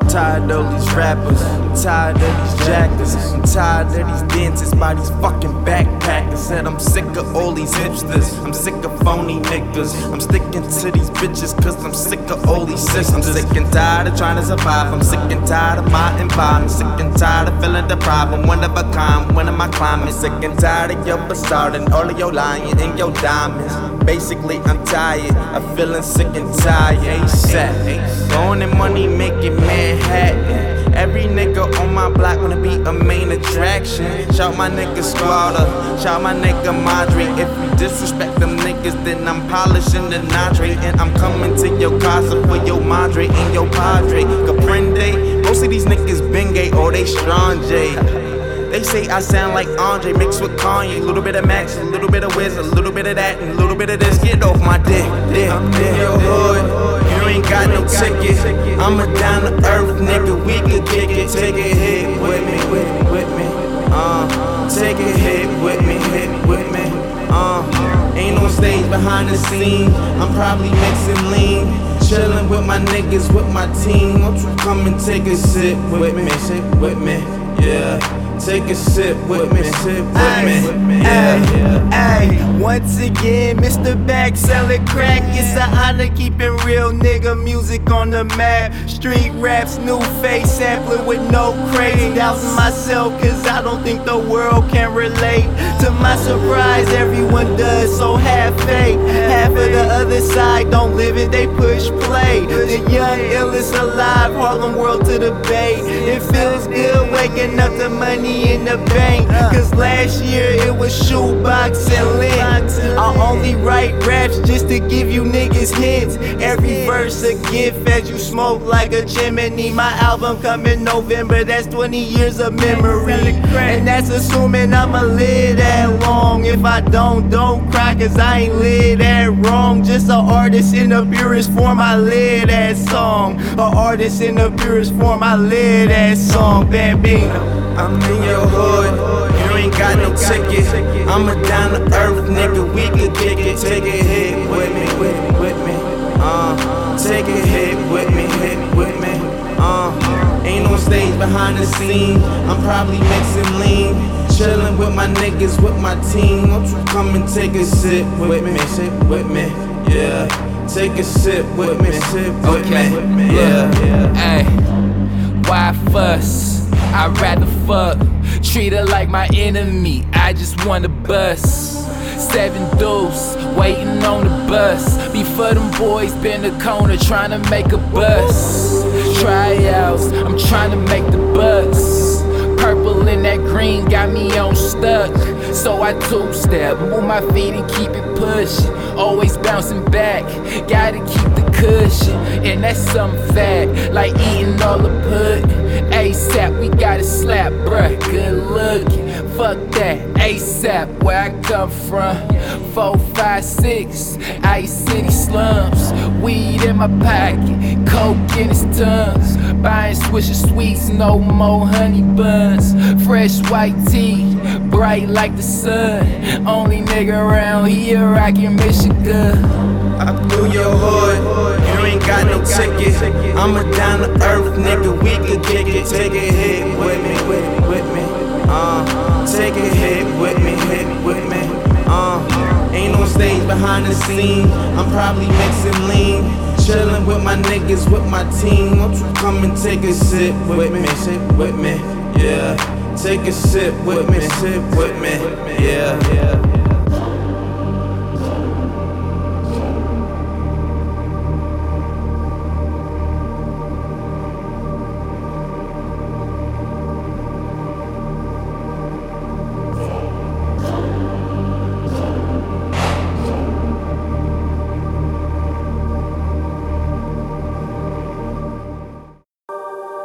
tired of these rappers, I'm tired of these jackers, I'm tired of these dentists by these fucking backpackers. Said I'm sick of all these hipsters, I'm sick of phony niggas. I'm sticking to these bitches cause I'm sick of all these sisters. I'm sick and tired of trying to survive, I'm sick and tired of my environment. Sick and tired of feeling deprived, I'm one of a kind, one of my climbing. Sick and tired of your facade and all of your lying and your diamonds. Basically I'm tired of feeling sick and tired. ASAP, going and money making Manhattan. Every nigga on my block wanna be a main attraction. Shout my nigga Squatter, shout my nigga Madre. If you disrespect them niggas, then I'm polishing the Nadre. And I'm coming to your casa for your Madre and your Padre. Caprende, most of these niggas been gay or they strong J. They say I sound like Andre mixed with Kanye. A little bit of Max, a little bit of Wiz, a little bit of that, and a little bit of this. Get off my dick, I'm in your hood, you ain't got no ticket. I'm a down to earth nigga, we could kick it. Take a hit with me, with me. Take a hit with me, Ain't on stage behind the scene, I'm probably mixing lean. Chillin' with my niggas, with my team. Won't you come and take a sip with me, yeah. Take a sip with me, yeah. Once again, Mr. Back selling crack. It's an honor keeping real nigga music on the map. Street raps, new face sampling with no craze. Doubting myself cause I don't think the world can relate. To my surprise, everyone does, so have faith. Half of the other side don't live it, they push play. The young illest alive, Harlem world to the bay. It feels good waking up to money in the bank, cause last year it was shoebox and lint. I only write raps just to give you niggas hints. Every verse a gift as you smoke like a chimney. My album coming November, that's 20 years of memory. And that's assuming I'ma live that long. If I don't cry cause I ain't live that wrong. Just an artist in the purest form, I live that song. An artist in the purest form, I live that song. Bambino, I'm in your hood, you ain't got no ticket. I'm a down to earth nigga, we could kick it. Take a hit with me, take a hit with me, Ain't on stage behind the scene, I'm probably mixing lean. Chillin' with my niggas, with my team. Won't you come and take a sip with me, yeah. Take a sip with me, yeah. Ay, why fuss? I'd rather fuck, treat her like my enemy, I just wanna bust. 7 dudes, waiting on the bus. Before them boys been the corner trying to make a bus. Tryouts, I'm trying to make the bus. Purple and that green got me on stuck. So I two-step, move my feet and keep it pushing. Always bouncing back, gotta keep the cushion. And that's something fat, like eating all the pudding. ASAP, we gotta slap, bruh, good looking. Fuck that, ASAP, where I come from. 4, 5, 6, Ice City slums. Weed in my pocket, coke in his tums. Buying Swisher Sweets, no more honey buns. Fresh white tee, bright like the sun. Only nigga around here rockin' Michigan. I'm through your hood, you ain't got no ticket. I'm a down to earth nigga, we could kick it. Take a hit with me, take a hit with me, Ain't on stage behind the scene, I'm probably mixing lean. Chillin' with my niggas, with my team. Won't you come and take a sip with me, yeah. Take a sip with me, yeah.